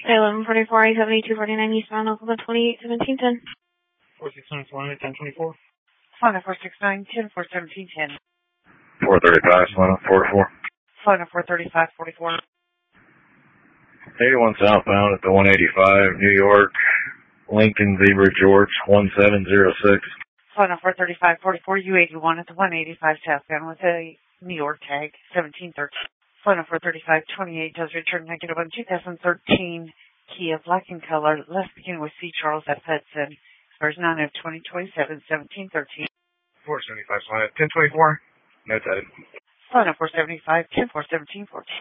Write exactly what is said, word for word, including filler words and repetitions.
eleven forty-four, I seventy-two forty-nine eastbound, Oklahoma twenty-eight seventeen ten. four six nine four nine ten twenty-four. Phone four six nine ten four seventeen ten. four thirty-five, Solana, forty-four. Phone four thirty-five forty-four. eighty-one southbound at the one eighty-five, New York, Lincoln Zebra George, one seven zero six. Phone four thirty-five forty-four, U eighty-one at the one eighty-five southbound with a New York tag, seventeen thirteen. Phone four thirty-five twenty-eight does return negative on two thousand thirteen Kia black in color, last beginning with C. Charles F. Hudson, version nine of twenty twenty-seven, seventeen thirteen. four seventy-five, Solana, ten twenty-four. Notated. Phone four seventy-five ten four seventeen fourteen.